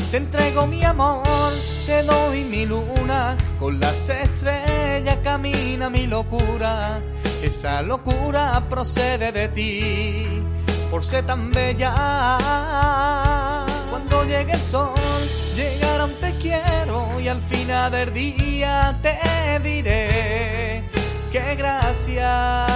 Te entrego mi amor, te doy mi luna, con las estrellas camina mi locura. Esa locura procede de ti, por ser tan bella. Cuando llegue el sol, llegará un te quiero, y al final del día te diré que gracias.